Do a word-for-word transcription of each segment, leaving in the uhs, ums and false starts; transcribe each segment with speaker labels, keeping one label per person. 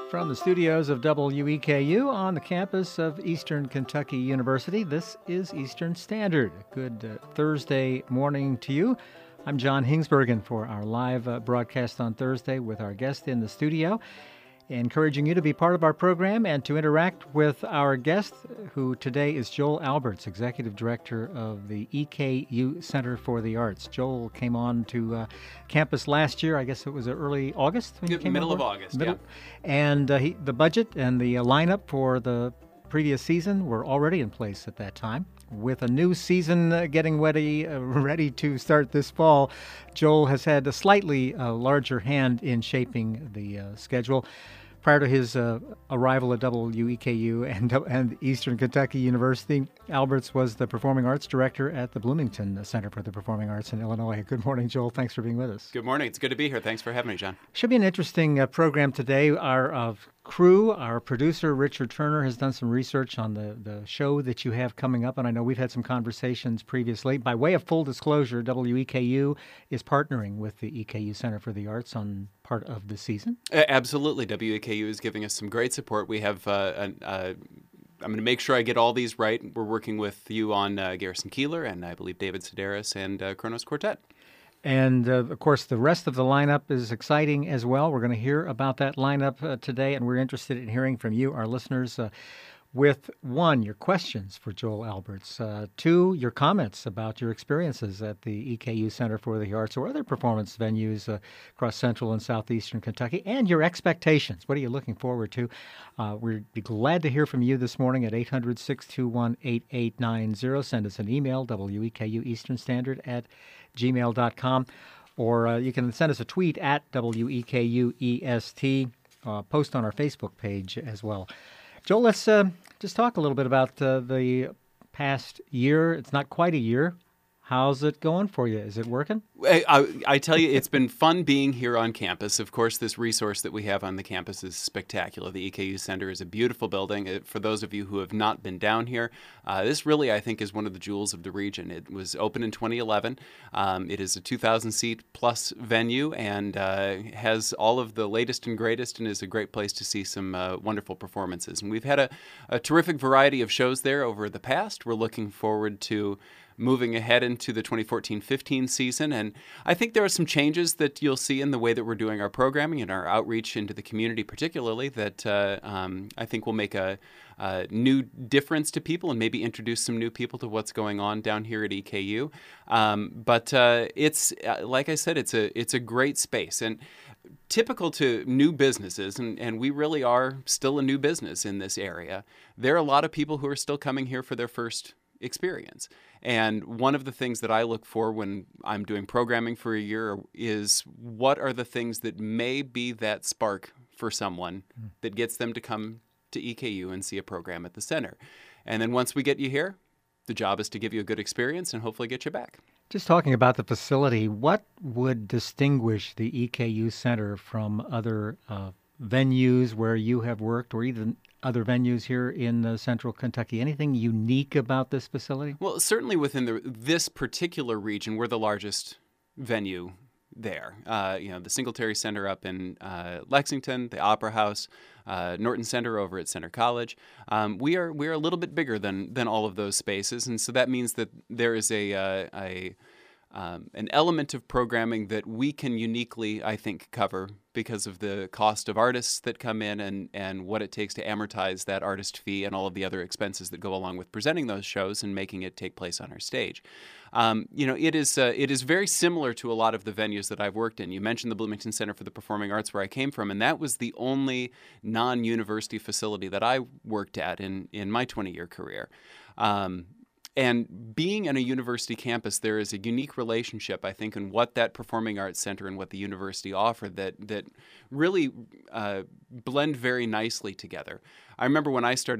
Speaker 1: From the studios of W E K U on the campus of Eastern Kentucky University, this is Eastern Standard. Good uh, Thursday morning to you. I'm John Hingsbergen for our live uh, broadcast on Thursday with our guest in the studio, encouraging you to be part of our program and to interact with our guest, who today is Joel Alberts, Executive Director of the E K U Center for the Arts. Joel came on to uh, campus last year. I guess it was early August when you
Speaker 2: yeah,
Speaker 1: came
Speaker 2: Middle
Speaker 1: over?
Speaker 2: of August,
Speaker 1: Middle.
Speaker 2: yeah.
Speaker 1: And uh, he, the budget and the uh, lineup for the previous season were already in place at that time. With a new season uh, getting ready, uh, ready to start this fall, Joel has had a slightly uh, larger hand in shaping the uh, schedule. Prior to his uh, arrival at W E K U and, and Eastern Kentucky University, Alberts was the Performing Arts Director at the Bloomington Center for the Performing Arts in Illinois. Good morning, Joel. Thanks for being with us.
Speaker 2: Good morning. It's good to be here. Thanks for having me, John.
Speaker 1: Should be an interesting uh, program today. Our uh, crew, our producer, Richard Turner, has done some research on the, the show that you have coming up, and I know we've had some conversations previously. By way of full disclosure, W E K U is partnering with the E K U Center for the Arts on part of the season.
Speaker 2: Uh, absolutely. W E K U is giving us some great support. We have, uh, an, uh, I'm going to make sure I get all these right. We're working with you on uh, Garrison Keillor and I believe David Sedaris and uh, Kronos Quartet.
Speaker 1: And, uh, of course, the rest of the lineup is exciting as well. We're going to hear about that lineup uh, today, and we're interested in hearing from you, our listeners, uh, with, one, your questions for Joel Alberts, uh, two, your comments about your experiences at the E K U Center for the Arts or other performance venues uh, across central and southeastern Kentucky, and your expectations. What are you looking forward to? Uh, we'd be glad to hear from you this morning at eight hundred, six two one, eight eight nine zero. Send us an email, W E K U Eastern Standard at gmail dot com, or uh, you can send us a tweet at W E K U E S T, uh, post on our Facebook page as well. Joel, let's uh, just talk a little bit about uh, the past year. It's not quite a year. How's it going for you? Is it working?
Speaker 2: I, I, I tell you, it's been fun being here on campus. Of course, this resource that we have on the campus is spectacular. The E K U Center is a beautiful building. It, for those of you who have not been down here, uh, this really, I think, is one of the jewels of the region. It was opened in twenty eleven. Um, it is a two thousand seat plus venue and uh, has all of the latest and greatest and is a great place to see some uh, wonderful performances. And we've had a, a terrific variety of shows there over the past. We're looking forward to moving ahead into the twenty fourteen fifteen season. And I think there are some changes that you'll see in the way that we're doing our programming and our outreach into the community particularly that uh, um, I think will make a, a new difference to people and maybe introduce some new people to what's going on down here at E K U. Um, but uh, it's, uh, like I said, it's a, it's a great space. And typical to new businesses, and, and we really are still a new business in this area, there are a lot of people who are still coming here for their first experience. And one of the things that I look for when I'm doing programming for a year is what are the things that may be that spark for someone mm. that gets them to come to E K U and see a program at the center. And then once we get you here, the job is to give you a good experience and hopefully get you back.
Speaker 1: Just talking about the facility, what would distinguish the E K U Center from other uh, venues where you have worked, or even other venues here in uh, central Kentucky? Anything unique about this facility?
Speaker 2: Well, certainly within the, this particular region, we're the largest venue there. Uh, you know, the Singletary Center up in uh, Lexington, the Opera House, uh, Norton Center over at Center College. Um, we are we are a little bit bigger than than all of those spaces, and so that means that there is a uh, a Um, an element of programming that we can uniquely, I think, cover because of the cost of artists that come in and, and what it takes to amortize that artist fee and all of the other expenses that go along with presenting those shows and making it take place on our stage. Um, you know, it is uh, it is very similar to a lot of the venues that I've worked in. You mentioned the Bloomington Center for the Performing Arts where I came from, and that was the only non-university facility that I worked at in, in my twenty-year career. Um, And being on a university campus, there is a unique relationship, I think, in what that performing arts center and what the university offered that that really uh, blend very nicely together. I remember when I started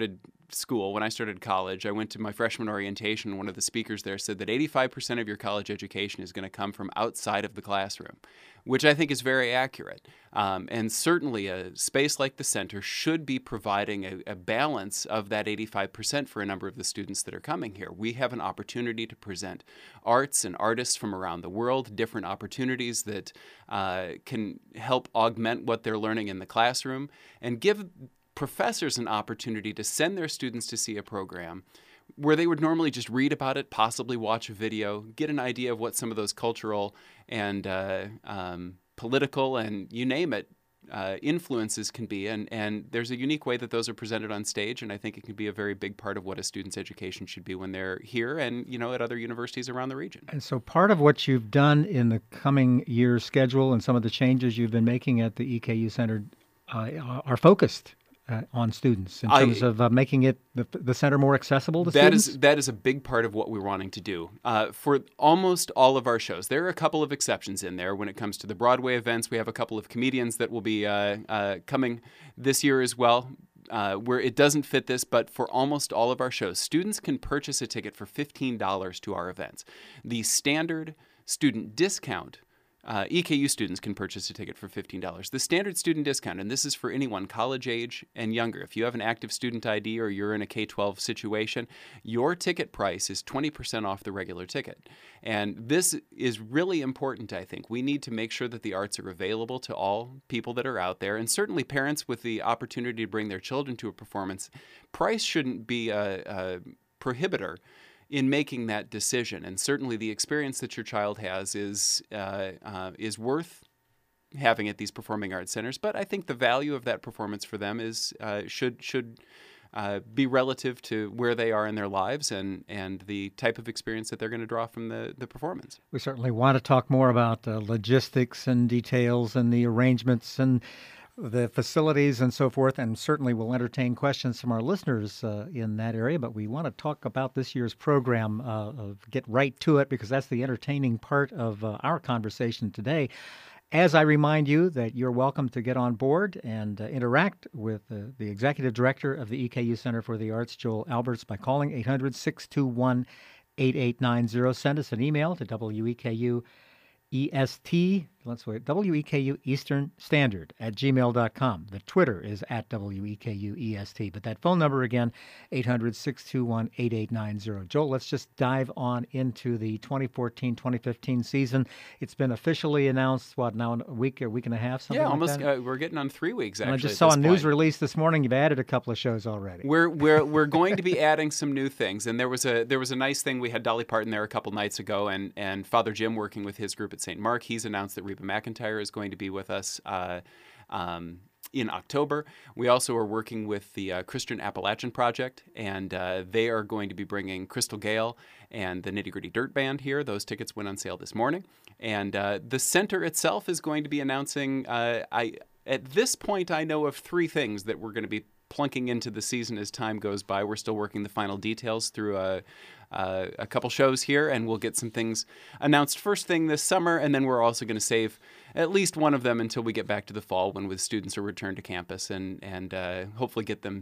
Speaker 2: school, when I started college, I went to my freshman orientation. One of the speakers there said that eighty-five percent of your college education is going to come from outside of the classroom, which I think is very accurate. Um, and certainly a space like the center should be providing a, a balance of that eighty-five percent for a number of the students that are coming here. We have an opportunity to present arts and artists from around the world, different opportunities that uh, can help augment what they're learning in the classroom, and give professors an opportunity to send their students to see a program where they would normally just read about it, possibly watch a video, get an idea of what some of those cultural and uh, um, political and you name it uh, influences can be. And, and there's a unique way that those are presented on stage, and I think it can be a very big part of what a student's education should be when they're here and, you know, at other universities around the region.
Speaker 1: And so part of what you've done in the coming year's schedule and some of the changes you've been making at the E K U Center uh, are focused Uh, on students in terms I, of uh, making it the, the center more accessible to
Speaker 2: that
Speaker 1: students?
Speaker 2: Is, that is a big part of what we're wanting to do. Uh, for almost all of our shows, there are a couple of exceptions in there. When it comes to the Broadway events, we have a couple of comedians that will be uh, uh, coming this year as well, uh, where it doesn't fit this, but for almost all of our shows, students can purchase a ticket for fifteen dollars to our events. The standard student discount Uh, E K U students can purchase a ticket for fifteen dollars. The standard student discount, and this is for anyone college age and younger. If you have an active student I D or you're in a K twelve situation, your ticket price is twenty percent off the regular ticket. And this is really important, I think. We need to make sure that the arts are available to all people that are out there, and certainly parents with the opportunity to bring their children to a performance. Price shouldn't be a, a prohibitor in making that decision. And certainly the experience that your child has is uh, uh, is worth having at these performing arts centers. But I think the value of that performance for them is uh, should should uh, be relative to where they are in their lives and, and the type of experience that they're going to draw from the, the performance.
Speaker 1: We certainly want to talk more about uh, logistics and details and the arrangements and the facilities and so forth, and certainly we'll entertain questions from our listeners uh, in that area, but we want to talk about this year's program, uh, of get right to it, because that's the entertaining part of uh, our conversation today. As I remind you that you're welcome to get on board and uh, interact with uh, the Executive Director of the E K U Center for the Arts, Joel Alberts, by calling eight hundred, six two one, eight eight nine zero. Send us an email to W E K U E S T, let's wait, W E K U Eastern Standard at gmail dot com. The Twitter is at W E K U E S T. But that phone number again, eight hundred, six two one, eight eight nine zero. Joel, let's just dive on into the twenty fourteen twenty fifteen season. It's been officially announced, what, now a week, a week and a half, something
Speaker 2: yeah,
Speaker 1: like
Speaker 2: almost.
Speaker 1: that?
Speaker 2: Uh, we're getting on three weeks, actually.
Speaker 1: And I just saw a news release this morning. You've added a couple of shows already.
Speaker 2: We're we're we're going to be adding some new things, and there was a there was a nice thing. We had Dolly Parton there a couple nights ago, and and Father Jim working with his group at Saint Mark. He's announced that Reba McEntire is going to be with us uh, um, in October. We also are working with the uh, Christian Appalachian Project, and uh, they are going to be bringing Crystal Gale and the Nitty Gritty Dirt Band here. Those tickets went on sale this morning, and uh, the center itself is going to be announcing. Uh, I at this point I know of three things that we're going to be plunking into the season as time goes by. We're still working the final details through a, uh, a couple shows here, and we'll get some things announced first thing this summer, and then we're also going to save at least one of them until we get back to the fall when with students are returned to campus and, and uh, hopefully get them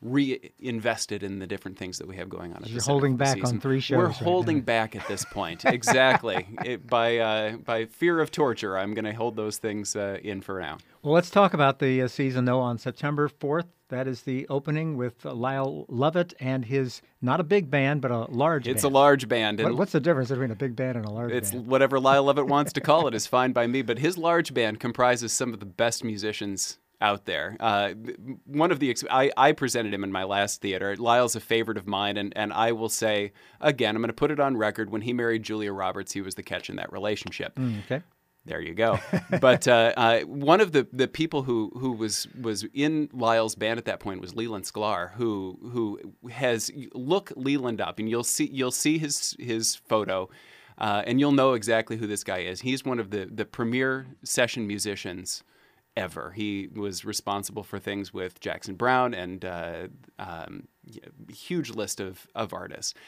Speaker 2: reinvested in the different things that we have going on. At
Speaker 1: You're
Speaker 2: the
Speaker 1: holding back
Speaker 2: season.
Speaker 1: on three shows.
Speaker 2: We're
Speaker 1: right
Speaker 2: holding
Speaker 1: now.
Speaker 2: back at this point. Exactly. it, by, uh, by fear of torture, I'm going to hold those things uh, in for now.
Speaker 1: Well, let's talk about the uh, season, though, on September fourth. That is the opening with uh, Lyle Lovett and his, not a big band, but a large
Speaker 2: It's
Speaker 1: band.
Speaker 2: a large band. And
Speaker 1: What, what's the difference between a big band and a large
Speaker 2: it's
Speaker 1: band?
Speaker 2: whatever Lyle Lovett wants to call it is fine by me, but his large band comprises some of the best musicians out there. Uh, one of the ex- I, I presented him in my last theater. Lyle's a favorite of mine, and, and I will say, again, I'm going to put it on record, when he married Julia Roberts, he was the catch in that relationship.
Speaker 1: Mm, okay.
Speaker 2: There you go. But uh, uh, one of the, the people who, who was was in Lyle's band at that point was Leland Sklar, who who has look Leland up, and you'll see you'll see his his photo, uh, and you'll know exactly who this guy is. He's one of the the premier session musicians ever. He was responsible for things with Jackson Browne and uh, um, huge list of of artists.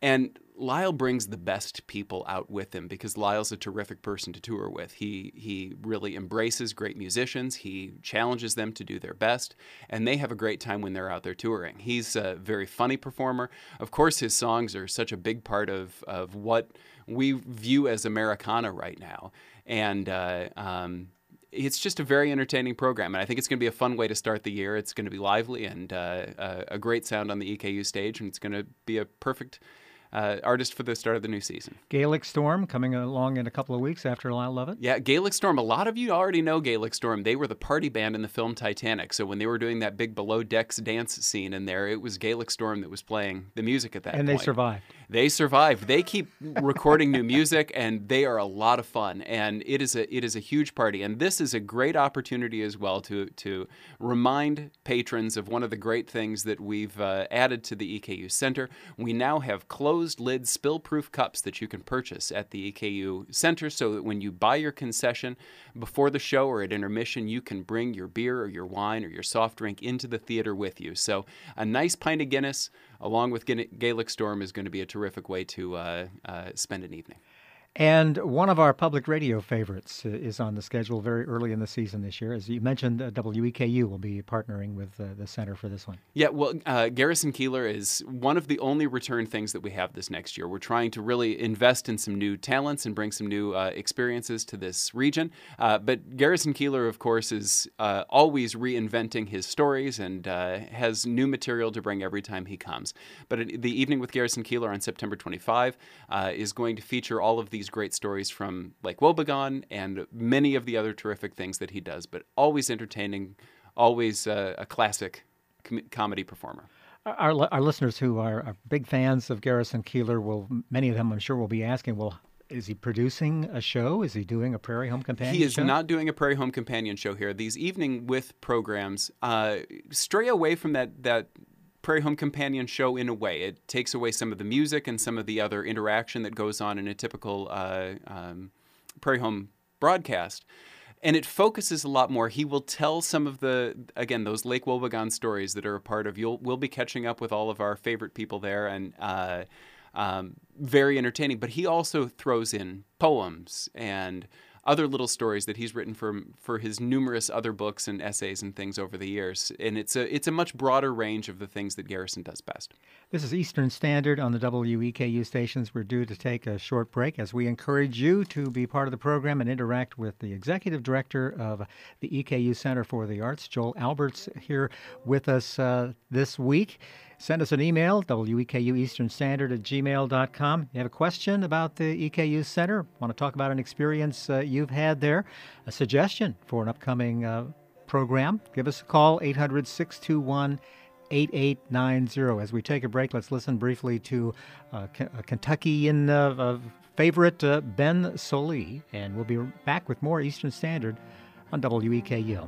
Speaker 2: And Lyle brings the best people out with him because Lyle's a terrific person to tour with. He he really embraces great musicians. He challenges them to do their best, and they have a great time when they're out there touring. He's a very funny performer. Of course, his songs are such a big part of, of what we view as Americana right now. And uh, um, it's just a very entertaining program, and I think it's going to be a fun way to start the year. It's going to be lively and uh, a, a great sound on the E K U stage, and it's going to be a perfect Uh, artist for the start of the new season.
Speaker 1: Gaelic Storm coming along in a couple of weeks after Lyle Lovett.
Speaker 2: Yeah, Gaelic Storm. A lot of you already know Gaelic Storm. They were the party band in the film Titanic. So when they were doing that big below decks dance scene in there, it was Gaelic Storm that was playing the music at that
Speaker 1: and
Speaker 2: point.
Speaker 1: And they survived.
Speaker 2: They survived. They keep recording new music, and they are a lot of fun. And it is a it is a huge party. And this is a great opportunity as well to to remind patrons of one of the great things that we've uh, added to the E K U Center. We now have closed lid spill-proof cups that you can purchase at the E K U Center, so that when you buy your concession before the show or at intermission, you can bring your beer or your wine or your soft drink into the theater with you. So a nice pint of Guinness along with Gaelic Storm is going to be a terrific way to uh, uh, spend an evening.
Speaker 1: And one of our public radio favorites is on the schedule very early in the season this year. As you mentioned, uh, W E K U will be partnering with uh, the center for this one.
Speaker 2: Yeah, well, uh, Garrison Keillor is one of the only return things that we have this next year. We're trying to really invest in some new talents and bring some new uh, experiences to this region. Uh, but Garrison Keillor, of course, is uh, always reinventing his stories and uh, has new material to bring every time he comes. But it, the Evening with Garrison Keillor on September twenty-fifth uh, is going to feature all of these great stories from Lake Wobegon and many of the other terrific things that he does, but always entertaining, always uh, a classic com- comedy performer.
Speaker 1: Our, our listeners who are, are big fans of Garrison Keillor will, many of them I'm sure will be asking, well, is he producing a show? Is he doing a Prairie Home Companion show?
Speaker 2: He is show? not doing a Prairie Home Companion show here. These Evening with programs uh, stray away from that that Prairie Home Companion show in a way. It takes away some of the music and some of the other interaction that goes on in a typical uh, um, Prairie Home broadcast. And it focuses a lot more. He will tell some of the, again, those Lake Wobegon stories that are a part of, you'll, we'll be catching up with all of our favorite people there, and uh, um, very entertaining. But he also throws in poems and other little stories that he's written for for his numerous other books and essays and things over the years. And it's a it's a much broader range of the things that Garrison does best.
Speaker 1: This is Eastern Standard on the W E K U stations. We're due to take a short break as we encourage you to be part of the program and interact with the Executive Director of the E K U Center for the Arts, Joel Alberts, here with us uh, this week. Send us an email, W E K U Eastern Standard at gmail dot com. You have a question about the E K U Center, want to talk about an experience uh, you've had there, a suggestion for an upcoming uh, program, give us a call, eight hundred, six two one, eight eight nine zero. As we take a break, let's listen briefly to uh, a Kentuckian uh, uh, favorite, uh, Ben Sollee, and we'll be back with more Eastern Standard on W E K U.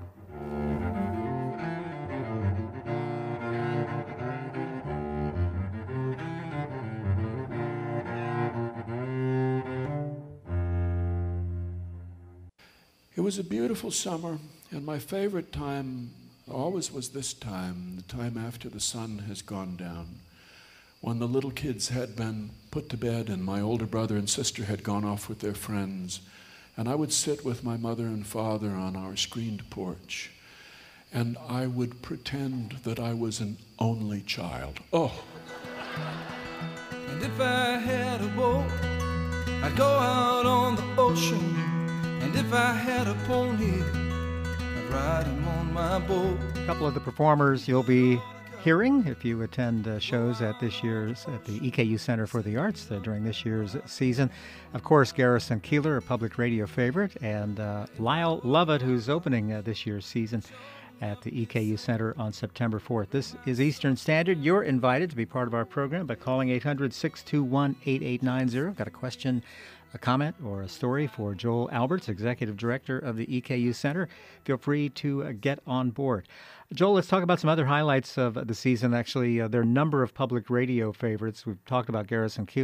Speaker 3: It was a beautiful summer, and my favorite time always was this time, the time after the sun has gone down, when the little kids had been put to bed and my older brother and sister had gone off with their friends, and I would sit with my mother and father on our screened porch, and I would pretend that I was an only child. Oh!
Speaker 4: And if I had a boat, I'd go out on the ocean. And if I had a pony, I'd ride him on my boat.
Speaker 1: A couple of the performers you'll be hearing if you attend uh, shows at this year's, at the E K U Center for the Arts uh, during this year's season. Of course, Garrison Keillor, a public radio favorite, and uh, Lyle Lovett, who's opening uh, this year's season at the E K U Center on September fourth. This is Eastern Standard. You're invited to be part of our program by calling eight hundred, six two one, eight eight nine zero. Got a question, a comment, or a story for Joel Alberts, Executive Director of the E K U Center? Feel free to uh, get on board. Joel, let's talk about some other highlights of the season. Actually, uh, there are a number of public radio favorites. We've talked about Garrison Keillor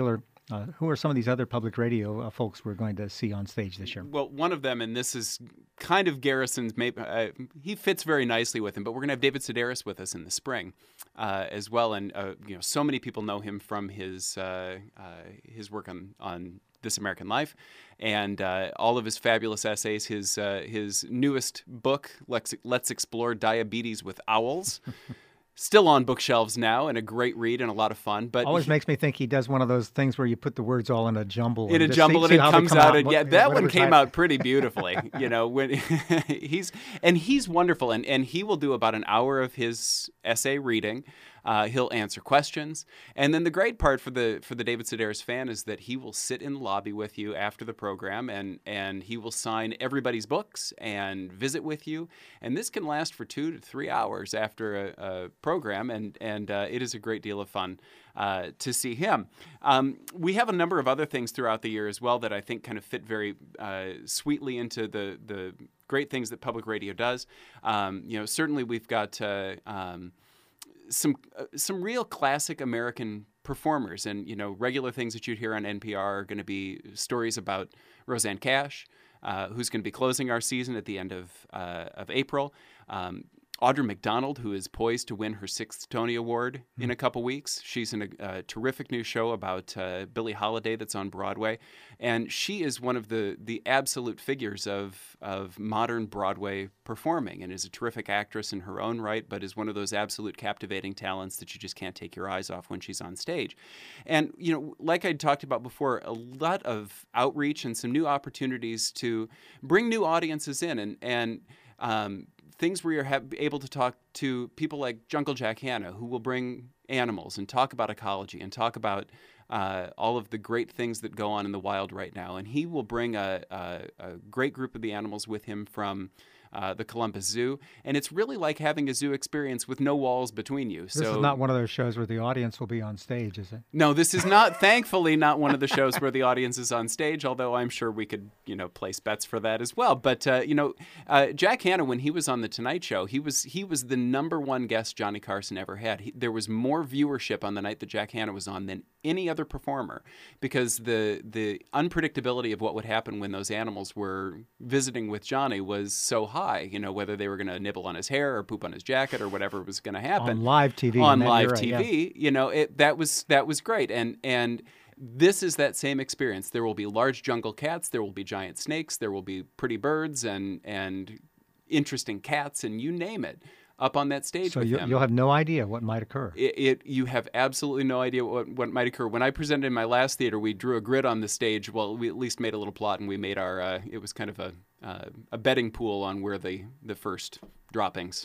Speaker 1: Uh, who are some of these other public radio uh, folks we're going to see on stage this year?
Speaker 2: Well, one of them, and this is kind of Garrison's, maybe, uh, he fits very nicely with him, but we're going to have David Sedaris with us in the spring uh, as well. And, uh, you know, so many people know him from his uh, uh, his work on, on This American Life and uh, all of his fabulous essays. His, uh, his newest book, Let's, Let's Explore Diabetes with Owls. Still on bookshelves now, and a great read and a lot of fun. But
Speaker 1: always
Speaker 2: he,
Speaker 1: makes me think he does one of those things where you put the words all in a jumble.
Speaker 2: In
Speaker 1: and
Speaker 2: a
Speaker 1: just
Speaker 2: jumble,
Speaker 1: see,
Speaker 2: and
Speaker 1: see
Speaker 2: it
Speaker 1: how they
Speaker 2: comes
Speaker 1: come
Speaker 2: out.
Speaker 1: out.
Speaker 2: And, yeah, that one came
Speaker 1: time.
Speaker 2: out pretty beautifully. You know, when he's and he's wonderful, and and he will do about an hour of his essay reading. Uh, he'll answer questions, and then the great part for the for the David Sedaris fan is that he will sit in the lobby with you after the program, and and he will sign everybody's books and visit with you. And this can last for two to three hours after a, a program, and and uh, it is a great deal of fun uh, to see him. Um, we have a number of other things throughout the year as well that I think kind of fit very uh, sweetly into the the great things that public radio does. Um, you know, certainly we've got. Uh, um, Some uh, some real classic American performers, and you know regular things that you'd hear on N P R are going to be stories about Roseanne Cash, uh, who's going to be closing our season at the end of uh, of April. Um, Audra McDonald, who is poised to win her sixth Tony Award mm. in a couple weeks. She's in a, a terrific new show about uh, Billie Holiday that's on Broadway. And she is one of the the absolute figures of, of modern Broadway performing, and is a terrific actress in her own right, but is one of those absolute captivating talents that you just can't take your eyes off when she's on stage. And, you know, like I talked about before, a lot of outreach and some new opportunities to bring new audiences in, and, and um, things where you're ha- able to talk to people like Jungle Jack Hanna, who will bring animals and talk about ecology and talk about uh, all of the great things that go on in the wild right now. And he will bring a, a, a great group of the animals with him from uh, the Columbus Zoo. And it's really like having a zoo experience with no walls between you.
Speaker 1: This
Speaker 2: so,
Speaker 1: is not one of those shows where the audience will be on stage, is it?
Speaker 2: No, this is not, thankfully, not one of the shows where the audience is on stage, although I'm sure we could, you know, place bets for that as well. But, uh, you know, uh, Jack Hanna, when he was on The Tonight Show, he was he was the number one guest Johnny Carson ever had. He, there was more viewership on the night that Jack Hanna was on than any other performer, because the the unpredictability of what would happen when those animals were visiting with Johnny was so high, you know, whether they were going to nibble on his hair or poop on his jacket or whatever was going to happen.
Speaker 1: On live T V.
Speaker 2: On live T V,
Speaker 1: era,
Speaker 2: yeah. you know, it, that was that was great. And and this is that same experience. There will be large jungle cats, there will be giant snakes, there will be pretty birds and and interesting cats, and you name it, up on that stage
Speaker 1: so
Speaker 2: with
Speaker 1: you,
Speaker 2: them.
Speaker 1: you'll have no idea what might occur.
Speaker 2: It, it you have absolutely no idea what, what might occur. When I presented in my last theater, we drew a grid on the stage. Well, we at least made a little plot, and we made our. Uh, it was kind of a uh, a betting pool on where the the first droppings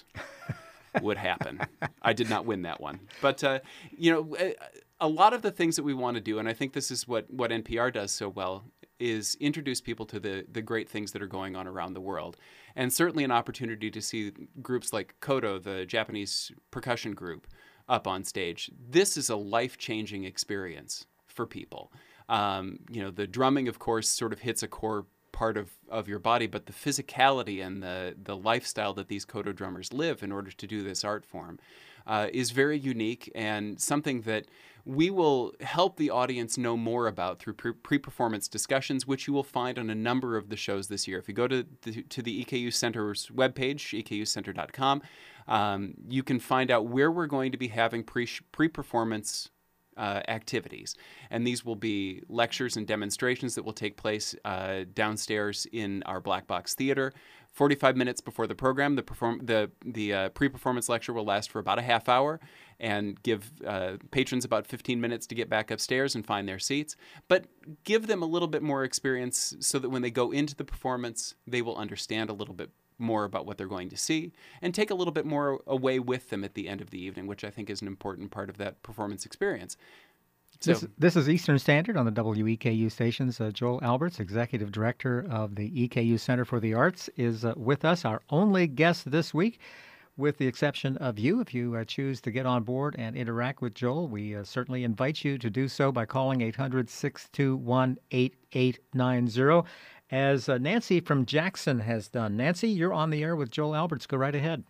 Speaker 2: would happen. I did not win that one, but uh, you know, a, a lot of the things that we want to do, and I think this is what what N P R does so well, is introduce people to the the great things that are going on around the world. And certainly an opportunity to see groups like Koto, the Japanese percussion group, up on stage. This is a life-changing experience for people. Um, you know, the drumming, of course, sort of hits a core part of, of your body, but the physicality and the, the lifestyle that these Koto drummers live in order to do this art form uh, is very unique, and something that we will help the audience know more about through pre- pre-performance discussions, which you will find on a number of the shows this year. If you go to the, to the E K U Center's webpage, e k u center dot com, um, you can find out where we're going to be having pre- pre-performance uh, activities. And these will be lectures and demonstrations that will take place uh, downstairs in our Black Box Theater. forty-five minutes before the program, the perform the the uh, pre-performance lecture will last for about a half hour and give uh, patrons about fifteen minutes to get back upstairs and find their seats. But give them a little bit more experience so that when they go into the performance, they will understand a little bit more about what they're going to see and take a little bit more away with them at the end of the evening, which I think is an important part of that performance experience. So,
Speaker 1: this, this is Eastern Standard on the W E K U stations. Uh, Joel Alberts, Executive Director of the E K U Center for the Arts, is uh, with us, our only guest this week, with the exception of you. If you uh, choose to get on board and interact with Joel, we uh, certainly invite you to do so by calling eight hundred, six two one, eight eight nine zero, as uh, Nancy from Jackson has done. Nancy, you're on the air with Joel Alberts. Go right ahead.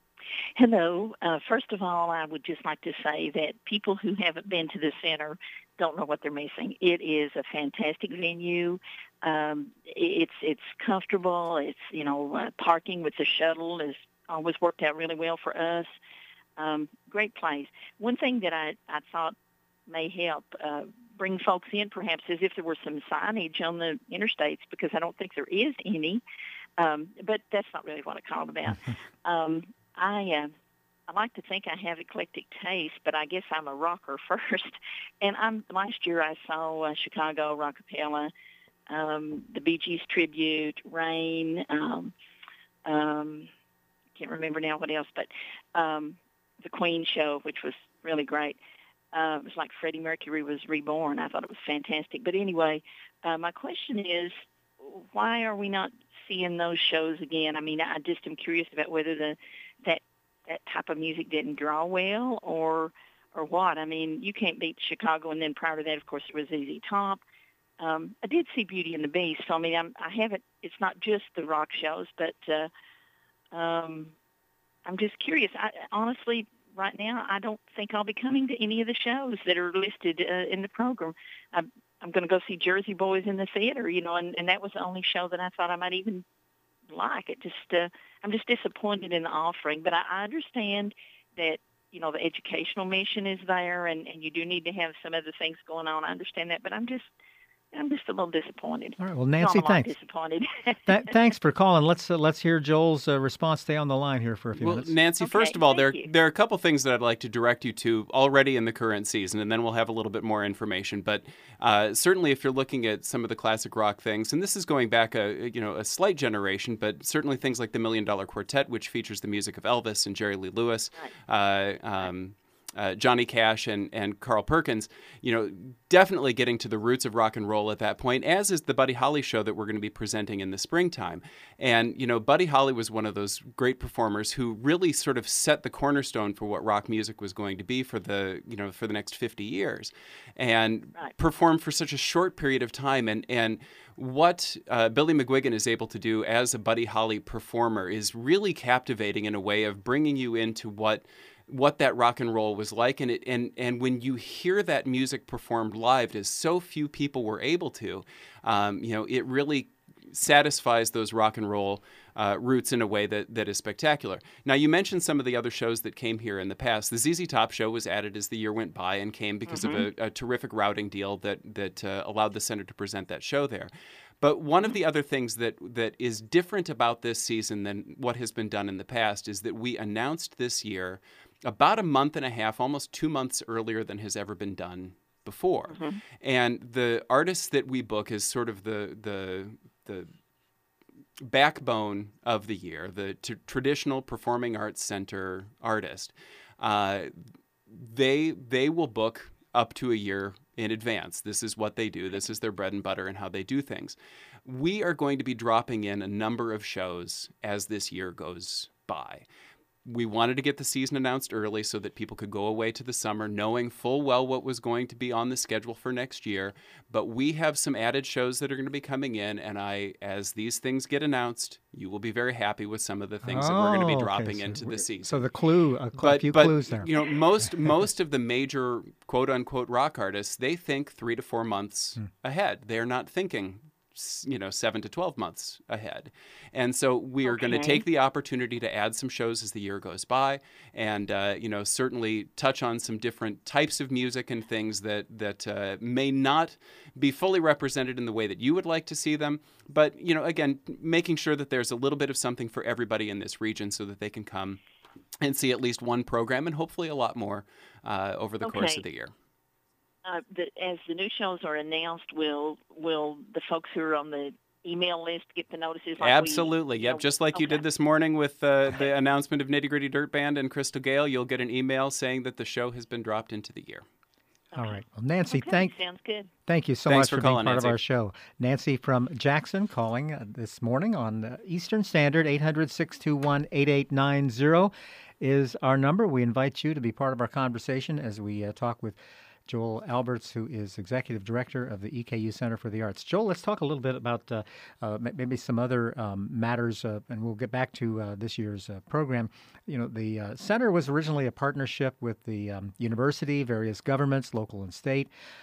Speaker 5: Hello. Uh, first of all, I would just like to say that people who haven't been to the center, don't know what they're missing. It is a fantastic venue. Um, it's it's comfortable. It's, you know, uh, parking with the shuttle has always worked out really well for us. Um, great place. One thing that I, I thought may help uh, bring folks in perhaps is if there were some signage on the interstates, because I don't think there is any. Um, but that's not really what I called about. um, I uh, I like to think I have eclectic taste, but I guess I'm a rocker first. And I'm last year I saw uh, Chicago Rockapella, um, the Bee Gees tribute, Rain. Um, um, can't remember now what else, but um, the Queen show, which was really great. Uh, it was like Freddie Mercury was reborn. I thought it was fantastic. But anyway, uh, my question is, why are we not seeing those shows again? I mean, I just am curious about whether the that that type of music didn't draw well, or or what. I mean, you can't beat Chicago, and then prior to that, of course, there was Z Z Top. Um, I did see Beauty and the Beast, so I mean, I'm, I haven't. It's not just the rock shows, but uh, um, I'm just curious. I, honestly, right now, I don't think I'll be coming to any of the shows that are listed uh, in the program. I'm, I'm going to go see Jersey Boys in the theater, you know, and, and that was the only show that I thought I might even like. It just, uh, I'm just disappointed in the offering, but I, I understand that, you know, the educational mission is there, and, and you do need to have some other things going on. I understand that, but I'm just, I'm just a little disappointed.
Speaker 1: All right. Well, Nancy,
Speaker 5: no, I'm a lot
Speaker 1: thanks.
Speaker 5: disappointed.
Speaker 1: Th- thanks for calling. Let's uh, let's hear Joel's uh, response. Stay on the line here for a few
Speaker 2: well,
Speaker 1: minutes.
Speaker 2: Nancy,
Speaker 5: Okay,
Speaker 2: first of all,
Speaker 5: thank
Speaker 2: there
Speaker 5: you.
Speaker 2: there are a couple things that I'd like to direct you to already in the current season, and then we'll have a little bit more information. But uh, certainly, if you're looking at some of the classic rock things, and this is going back a you know a slight generation, but certainly things like the Million Dollar Quartet, which features the music of Elvis and Jerry Lee Lewis. Uh, um, Uh, Johnny Cash and, and Carl Perkins, you know, definitely getting to the roots of rock and roll at that point, as is the Buddy Holly show that we're going to be presenting in the springtime. And, you know, Buddy Holly was one of those great performers who really sort of set the cornerstone for what rock music was going to be for the, you know, for the next fifty years, and
Speaker 5: Right.
Speaker 2: performed for such a short period of time. And, and what uh, Billy McGuigan is able to do as a Buddy Holly performer is really captivating in a way of bringing you into what what that rock and roll was like. And it and and when you hear that music performed live, as so few people were able to, um, you know, it really satisfies those rock and roll uh, roots in a way that, that is spectacular. Now, you mentioned some of the other shows that came here in the past. The Z Z Top show was added as the year went by and came because
Speaker 5: Mm-hmm.
Speaker 2: of a, a terrific routing deal that that uh, allowed the center to present that show there. But one of the other things that that is different about this season than what has been done in the past is that we announced this year, about a month and a half, almost two months earlier than has ever been done before.
Speaker 5: Mm-hmm.
Speaker 2: And the artists that we book is sort of the the the backbone of the year, the t- traditional performing arts center artist. Uh, they they will book up to a year in advance. This is what they do. This is their bread and butter and how they do things. We are going to be dropping in a number of shows as this year goes by. We wanted to get the season announced early so that people could go away to the summer knowing full well what was going to be on the schedule for next year. But we have some added shows that are going to be coming in, and I, as these things get announced, you will be very happy with some of the things that we're going to
Speaker 1: Oh,
Speaker 2: be
Speaker 1: okay.
Speaker 2: dropping
Speaker 1: So
Speaker 2: into
Speaker 1: we're-
Speaker 2: the season.
Speaker 1: So the clue, a, cl- a
Speaker 2: But,
Speaker 1: few
Speaker 2: but
Speaker 1: clues there.
Speaker 2: you know, most most of the major quote unquote rock artists, they think three to four months
Speaker 1: Hmm.
Speaker 2: ahead. They are not thinking, s- you know, seven to twelve months ahead. And so we are going to
Speaker 5: Okay.
Speaker 2: take the opportunity to add some shows as the year goes by, and uh, you know, certainly touch on some different types of music and things that that uh, may not be fully represented in the way that you would like to see them. But you know, again, making sure that there's a little bit of something for everybody in this region so that they can come and see at least one program and hopefully a lot more uh, over the course
Speaker 5: Okay.
Speaker 2: of the year.
Speaker 5: Uh, the, as the new shows are announced, will will the folks who are on the email list get the notices? Like
Speaker 2: Absolutely.
Speaker 5: We,
Speaker 2: Yep.
Speaker 5: know-
Speaker 2: Just like you
Speaker 5: okay.
Speaker 2: did this morning with uh, the announcement of Nitty Gritty Dirt Band and Crystal Gale, you'll get an email saying that the show has been dropped into the year.
Speaker 1: All right. Well, Nancy,
Speaker 5: Okay,
Speaker 1: thank
Speaker 5: sounds good.
Speaker 1: Thank you so
Speaker 2: Thanks
Speaker 1: much
Speaker 2: for
Speaker 1: for, being
Speaker 2: calling,
Speaker 1: part
Speaker 2: Nancy.
Speaker 1: of our show. Nancy from Jackson calling uh, this morning on uh, Eastern Standard. eight hundred, six two one, eight eight nine zero is our number. We invite you to be part of our conversation as we uh, talk with Joel Alberts, who is Executive Director of the E K U Center for the Arts. Joel, let's talk a little bit about uh, uh, m- maybe some other um, matters, uh, and we'll get back to uh, this year's uh, program. You know, the uh, center was originally a partnership with the um, university, various governments, local and state.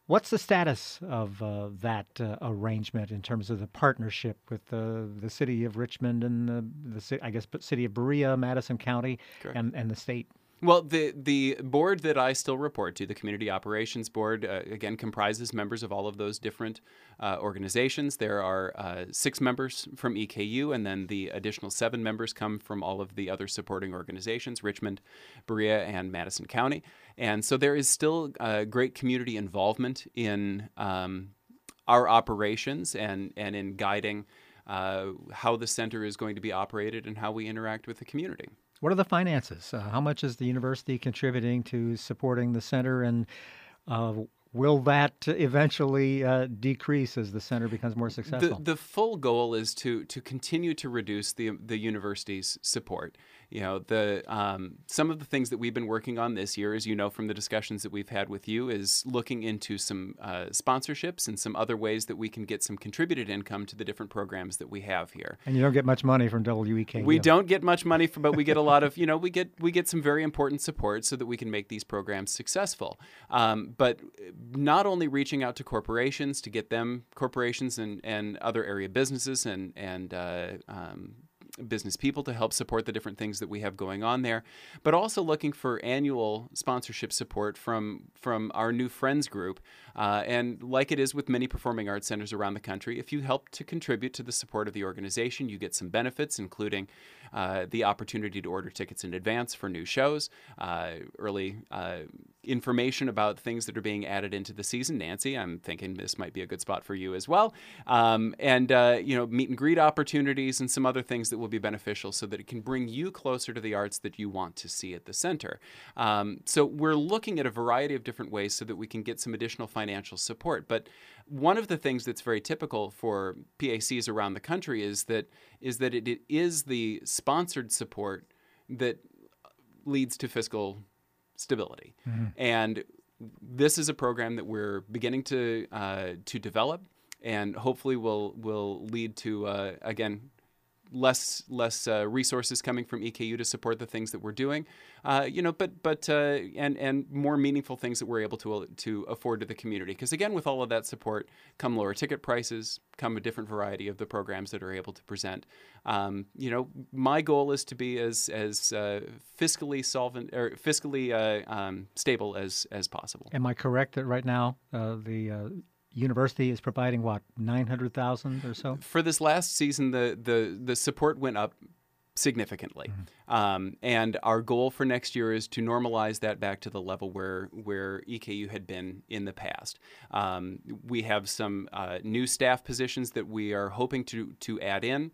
Speaker 1: What's the status of uh, that uh, arrangement in terms of the partnership with uh, the city of Richmond and the, the ci- I guess, city of Berea, Madison County,
Speaker 2: Correct.
Speaker 1: and, and the state?
Speaker 2: Well, the the board that I still report to, the Community Operations Board, uh, again, comprises members of all of those different uh, organizations. There are uh, six members from E K U, and then the additional seven members come from all of the other supporting organizations, Richmond, Berea, and Madison County. And so there is still uh, great community involvement in um, our operations and, and in guiding uh, how the center is going to be operated and how we interact with the community.
Speaker 1: What are the finances? Uh, how much is the university contributing to supporting the center, and uh, will that eventually uh, decrease as the center becomes more successful?
Speaker 2: The, the full goal is to to continue to reduce the the university's support. You know, the um, some of the things that we've been working on this year, as you know from the discussions that we've had with you, is looking into some uh, sponsorships and some other ways that we can get some contributed income to the different programs that we have here.
Speaker 1: And you don't get much money from W E K U.
Speaker 2: We don't get much money, from, but we get a lot of, you know, we get we get some very important support so that we can make these programs successful. Um, but not only reaching out to corporations to get them, corporations and, and other area businesses and, and uh, um, business people to help support the different things that we have going on there, but also looking for annual sponsorship support from from our new Friends group. Uh, and like it is with many performing arts centers around the country, if you help to contribute to the support of the organization, you get some benefits, including uh, the opportunity to order tickets in advance for new shows, uh, early uh, information about things that are being added into the season. Nancy, I'm thinking this might be a good spot for you as well. Um, and, uh, you know, meet and greet opportunities and some other things that will be beneficial so that it can bring you closer to the arts that you want to see at the center. Um, so we're looking at a variety of different ways so that we can get some additional financial support. But one of the things that's very typical for P A Cs around the country is that is that it, it is the sponsored support that leads to fiscal stability. Mm-hmm. And this is a program that we're beginning to uh, to develop, and hopefully will will lead to uh, again less less uh, resources coming from E K U to support the things that we're doing, uh, you know, but but uh, and and more meaningful things that we're able to to afford to the community. Because again, with all of that support come lower ticket prices, come a different variety of the programs that are able to present. Um, you know, my goal is to be as as uh, fiscally solvent or fiscally uh, um, stable as as possible.
Speaker 1: Am I correct that right now uh, the uh, university is providing what, nine hundred thousand or so?
Speaker 2: For this last season, the the the support went up significantly, mm-hmm. um, and our goal for next year is to normalize that back to the level where where E K U had been in the past. Um, we have some uh, new staff positions that we are hoping to to add in.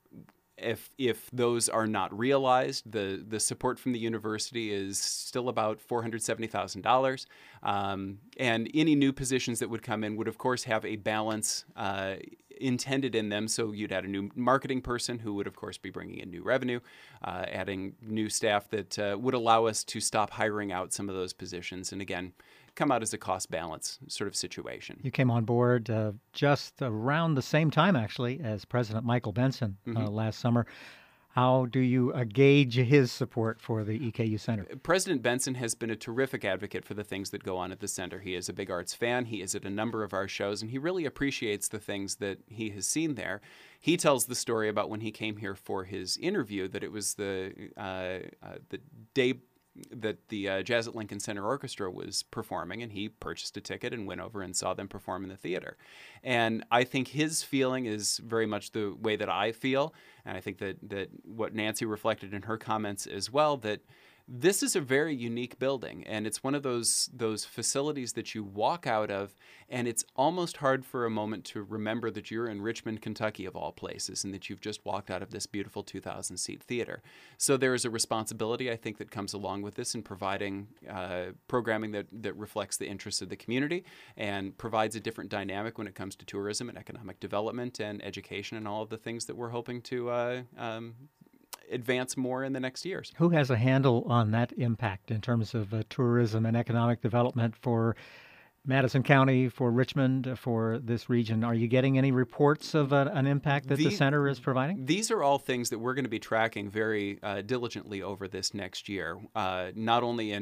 Speaker 2: If if those are not realized, the, the support from the university is still about four hundred seventy thousand dollars. Um, and any new positions that would come in would, of course, have a balance uh, intended in them. So you'd add a new marketing person who would, of course, be bringing in new revenue, uh, adding new staff that uh, would allow us to stop hiring out some of those positions. And again, come out as a cost balance sort of situation.
Speaker 1: You came on board uh, just around the same time, actually, as President Michael Benson uh, mm-hmm. last summer. How do you uh, gauge his support for the E K U Center?
Speaker 2: President Benson has been a terrific advocate for the things that go on at the center. He is a big arts fan. He is at a number of our shows, and he really appreciates the things that he has seen there. He tells the story about when he came here for his interview, that it was the uh, uh, the day that the uh, Jazz at Lincoln Center Orchestra was performing, and he purchased a ticket and went over and saw them perform in the theater. And I think his feeling is very much the way that I feel, and I think that, that what Nancy reflected in her comments as well, that this is a very unique building, and it's one of those those facilities that you walk out of, and it's almost hard for a moment to remember that you're in Richmond, Kentucky, of all places, and that you've just walked out of this beautiful two thousand seat theater. So there is a responsibility, I think, that comes along with this in providing uh, programming that, that reflects the interests of the community and provides a different dynamic when it comes to tourism and economic development and education and all of the things that we're hoping to uh, um, advance more in the next years.
Speaker 1: Who has a handle on that impact in terms of uh, tourism and economic development for Madison County, for Richmond, for this region? Are you getting any reports of uh, an impact that the, the center is providing?
Speaker 2: These are all things that we're going to be tracking very uh, diligently over this next year, uh, not only in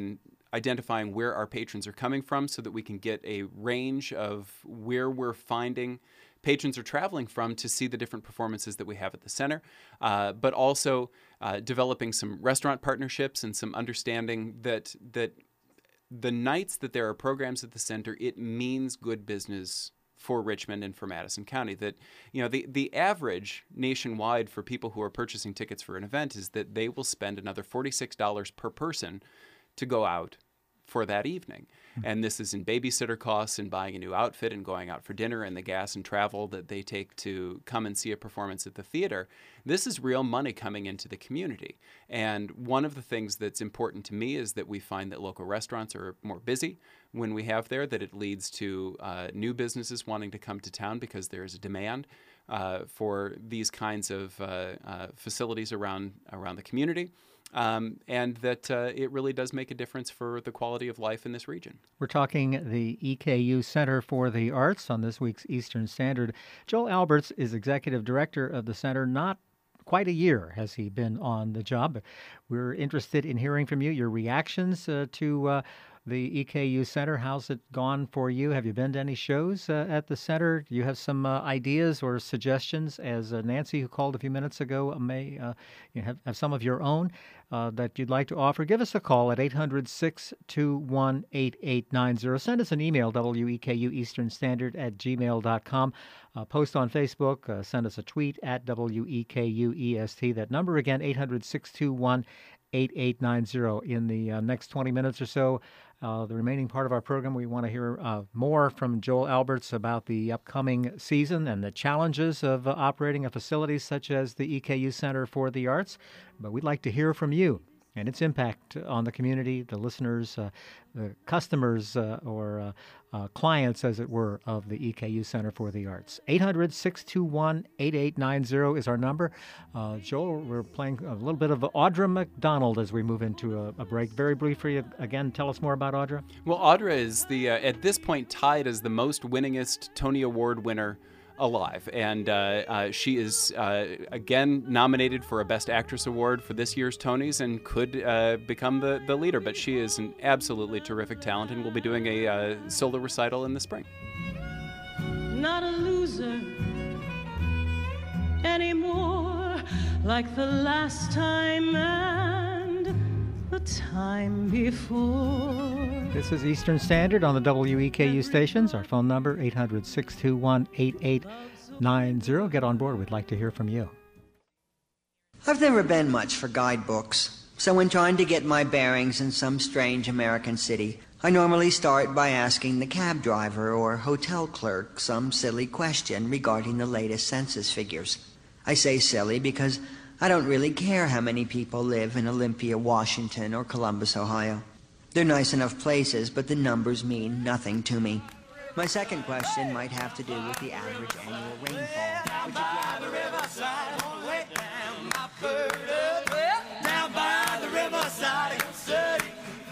Speaker 2: identifying where our patrons are coming from so that we can get a range of where we're finding patrons are traveling from to see the different performances that we have at the center, uh, but also uh, developing some restaurant partnerships and some understanding that that the nights that there are programs at the center, it means good business for Richmond and for Madison County. That, you know, the, the average nationwide for people who are purchasing tickets for an event is that they will spend another forty-six dollars per person to go out for that evening. And this is in babysitter costs and buying a new outfit and going out for dinner and the gas and travel that they take to come and see a performance at the theater. This is real money coming into the community. And one of the things that's important to me is that we find that local restaurants are more busy when we have there, that it leads to uh, new businesses wanting to come to town because there is a demand uh, for these kinds of uh, uh, facilities around around the community. Um, and that uh, it really does make a difference for the quality of life in this region.
Speaker 1: We're talking the E K U Center for the Arts on this week's Eastern Standard. Joel Alberts is executive director of the center. Not quite a year has he been on the job. We're interested in hearing from you, your reactions uh, to uh, the E K U Center. How's it gone for you? Have you been to any shows uh, at the center? Do you have some uh, ideas or suggestions, as uh, Nancy, who called a few minutes ago, may uh, you have, have some of your own uh, that you'd like to offer? Give us a call at eight hundred, six two one, eight eight nine zero. Send us an email, W E K U Eastern Standard at gmail dot com. Uh, post on Facebook. Uh, send us a tweet at W E K U E S T. That number again, eight hundred, six two one, eight eight nine zero. In the uh, next twenty minutes or so, Uh, the remaining part of our program, we want to hear uh, more from Joel Alberts about the upcoming season and the challenges of uh, operating a facility such as the E K U Center for the Arts. But we'd like to hear from you and its impact on the community, the listeners, uh, the customers, uh, or uh, uh, clients, as it were, of the E K U Center for the Arts. eight hundred, six two one, eight eight nine zero is our number. Uh, Joel, we're playing a little bit of Audra McDonald as we move into a, a break. Very briefly, again, tell us more about Audra.
Speaker 2: Well, Audra is, the uh, at this point, tied as the most winningest Tony Award winner alive, and uh, uh, she is uh, again nominated for a Best Actress Award for this year's Tonys and could uh, become the, the leader, but she is an absolutely terrific talent and will be doing a uh, solo recital in the spring.
Speaker 6: Not a loser anymore, like the last time and the time before.
Speaker 1: This is Eastern Standard on the W E K U stations. Our phone number, eight hundred, six two one, eight eight nine zero. Get on board. We'd like to hear from you.
Speaker 7: I've never been much for guidebooks, so when trying to get my bearings in some strange American city, I normally start by asking the cab driver or hotel clerk some silly question regarding the latest census figures. I say silly because I don't really care how many people live in Olympia, Washington, or Columbus, Ohio. They're nice enough places, but the numbers mean nothing to me. My second question might have to do with the average annual rainfall. Which by the riverside, on the way down, I've heard of. Down by the riverside, city,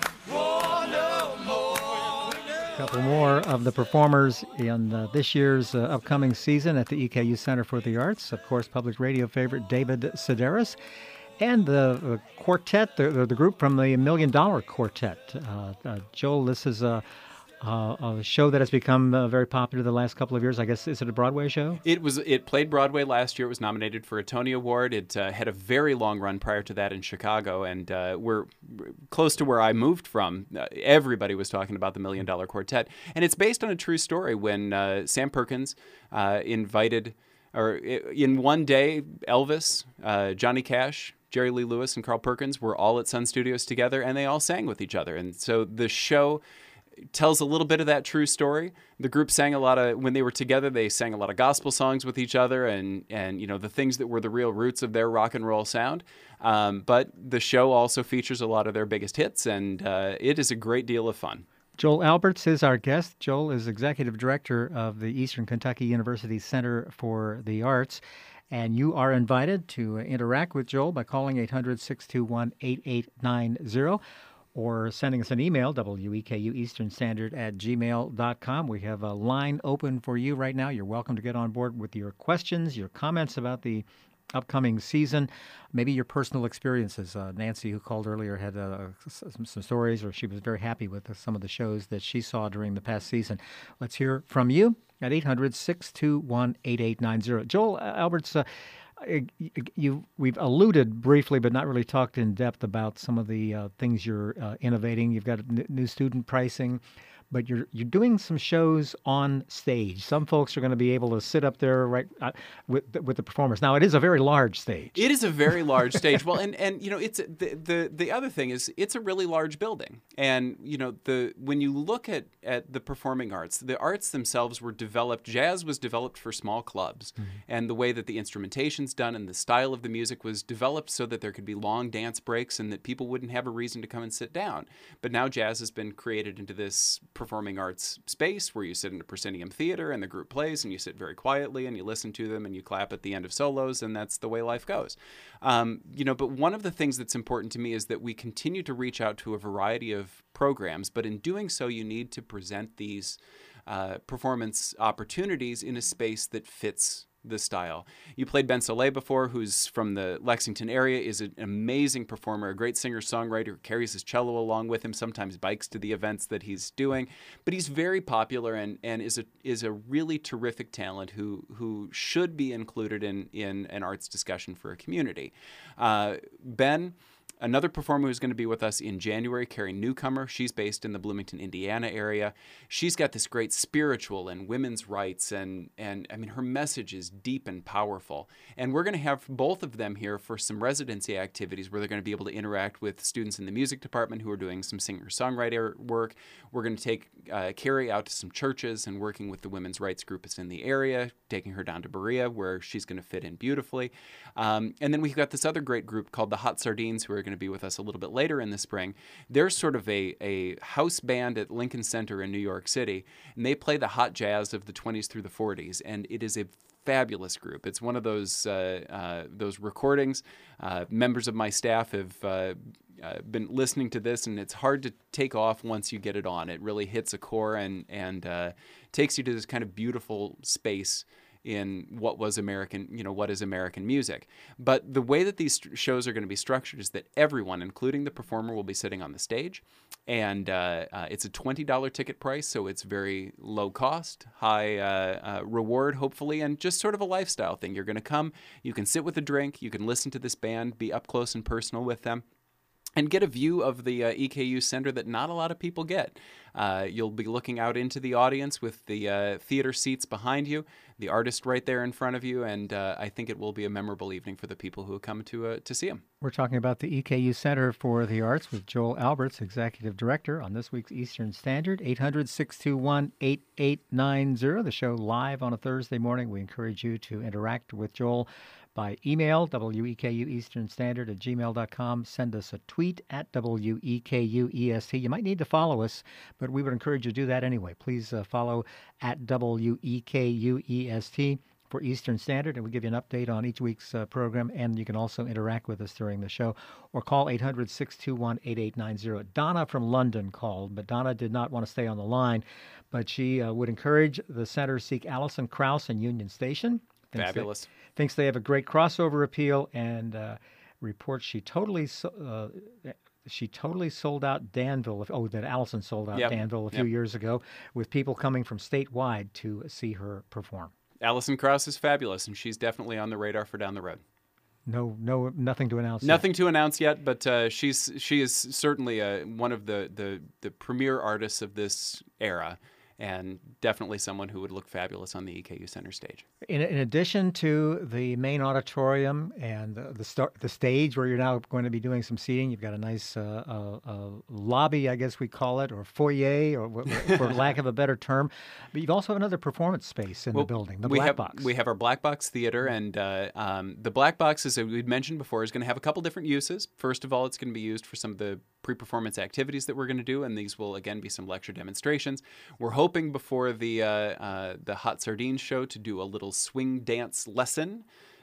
Speaker 7: oh, no more.
Speaker 1: A couple more of the performers in uh, this year's uh, upcoming season at the E K U Center for the Arts. Of course, public radio favorite David Sedaris. And the uh, quartet, the, the group from the Million Dollar Quartet. Uh, uh, Joel, this is a, a, a show that has become uh, very popular the last couple of years. I guess, is it a Broadway show?
Speaker 2: It was. It played Broadway last year. It was nominated for a Tony Award. It uh, had a very long run prior to that in Chicago, and uh, we're close to where I moved from. Uh, everybody was talking about the Million Dollar Quartet, and it's based on a true story when uh, Sam Perkins uh, invited, or in one day, Elvis, uh, Johnny Cash, Jerry Lee Lewis, and Carl Perkins were all at Sun Studios together, and they all sang with each other. And so the show tells a little bit of that true story. The group sang a lot of, when they were together, they sang a lot of gospel songs with each other, and, and you know, the things that were the real roots of their rock and roll sound. Um, but the show also features a lot of their biggest hits, and uh, it is a great deal of fun.
Speaker 1: Joel Alberts is our guest. Joel is executive director of the Eastern Kentucky University Center for the Arts. And you are invited to interact with Joel by calling eight hundred, six two one, eight eight nine zero or sending us an email, W E K U Eastern Standard at gmail dot com. We have a line open for you right now. You're welcome to get on board with your questions, your comments about the upcoming season. Maybe your personal experiences. Uh, Nancy, who called earlier, had uh, some, some stories, or she was very happy with some of the shows that she saw during the past season. Let's hear from you at eight hundred, six two one, eight eight nine zero. Joel Alberts, uh, you we've alluded briefly, but not really talked in depth about some of the uh, things you're uh, innovating. You've got new student pricing, but you're you're doing some shows on stage. Some folks are going to be able to sit up there right uh, with with the performers. Now, it is a very large stage.
Speaker 2: It is a very large stage. Well, and, and you know, it's the, the the other thing is it's a really large building, and you know, the when you look at at the performing arts, the arts themselves were developed. Jazz was developed for small clubs, mm-hmm. and the way that the instrumentation's done and the style of the music was developed so that there could be long dance breaks and that people wouldn't have a reason to come and sit down. But now jazz has been created into this performing arts space where you sit in a proscenium theater and the group plays and you sit very quietly and you listen to them and you clap at the end of solos, and that's the way life goes. Um, you know, but one of the things that's important to me is that we continue to reach out to a variety of programs, but in doing so, you need to present these uh, performance opportunities in a space that fits the style. You played Ben Soleil before, who's from the Lexington area, is an amazing performer, a great singer-songwriter who carries his cello along with him, sometimes bikes to the events that he's doing. But he's very popular and, and is a is a really terrific talent who who should be included in, in an arts discussion for a community. Uh, Ben, another performer who's going to be with us in January, Carrie Newcomer. She's based in the Bloomington, Indiana area. She's got this great spiritual and women's rights, and, and I mean, her message is deep and powerful. And we're going to have both of them here for some residency activities where they're going to be able to interact with students in the music department who are doing some singer-songwriter work. We're going to take uh, Carrie out to some churches and working with the women's rights groups in the area, taking her down to Berea where she's going to fit in beautifully. Um, and then we've got this other great group called the Hot Sardines who are going to be with us a little bit later in the spring. They're sort of a, a house band at Lincoln Center in New York City, and they play the hot jazz of the twenties through the forties, and it is a fabulous group. It's one of those uh, uh, those recordings. Uh, members of my staff have uh, uh, been listening to this, and it's hard to take off once you get it on. It really hits a core and, and uh, takes you to this kind of beautiful space in what was American, you know, what is American music. But the way that these st- shows are going to be structured is that everyone, including the performer, will be sitting on the stage. And uh, uh, it's a twenty dollars ticket price, so it's very low cost, high uh, uh, reward, hopefully, and just sort of a lifestyle thing. You're going to come, you can sit with a drink, you can listen to this band, be up close and personal with them, and get a view of the uh, E K U Center that not a lot of people get. Uh, you'll be looking out into the audience with the uh, theater seats behind you, the artist right there in front of you, and uh, I think it will be a memorable evening for the people who come to uh, to see him.
Speaker 1: We're talking about the E K U Center for the Arts with Joel Alberts, Executive Director, on this week's Eastern Standard. eight hundred, six two one, eight eight nine zero, the show live on a Thursday morning. We encourage you to interact with Joel by email, W E K U Eastern Standard at gmail dot com. Send us a tweet at W E K U E S T. You might need to follow us, but we would encourage you to do that anyway. Please uh, follow at W E K U E S T for Eastern Standard, and we give you an update on each week's uh, program, and you can also interact with us during the show, or call eight hundred, six two one, eight eight nine zero. Donna from London called, but Donna did not want to stay on the line, but she uh, would encourage the center to seek Allison Krauss in Union Station. Thinks
Speaker 2: Fabulous.
Speaker 1: They, thinks they have a great crossover appeal, and uh, reports she totally so, uh, she totally sold out Danville. Oh, that Allison sold out
Speaker 2: yep.
Speaker 1: Danville a few
Speaker 2: yep.
Speaker 1: years ago, with people coming from statewide to see her perform.
Speaker 2: Allison Krauss is fabulous, and she's definitely on the radar for down the road.
Speaker 1: No, no, nothing to announce.
Speaker 2: Nothing
Speaker 1: yet.
Speaker 2: to announce yet, but uh, she's she is certainly uh, one of the, the the premier artists of this era, and definitely someone who would look fabulous on the E K U Center stage.
Speaker 1: In, in addition to the main auditorium and the the, star, the stage where you're now going to be doing some seating, you've got a nice uh, uh, uh, lobby, I guess we call it, or foyer, or for lack of a better term. But you've also have another performance space in
Speaker 2: well,
Speaker 1: the building, the
Speaker 2: we
Speaker 1: Black
Speaker 2: have,
Speaker 1: Box.
Speaker 2: We have our Black Box Theater, and uh, um, the Black Box, as we'd mentioned before, is going to have a couple different uses. First of all, it's going to be used for some of the pre-performance activities that we're going to do, and these will, again, be some lecture demonstrations. We're hoping before the uh, uh, the Hot Sardines show to do a little swing dance lesson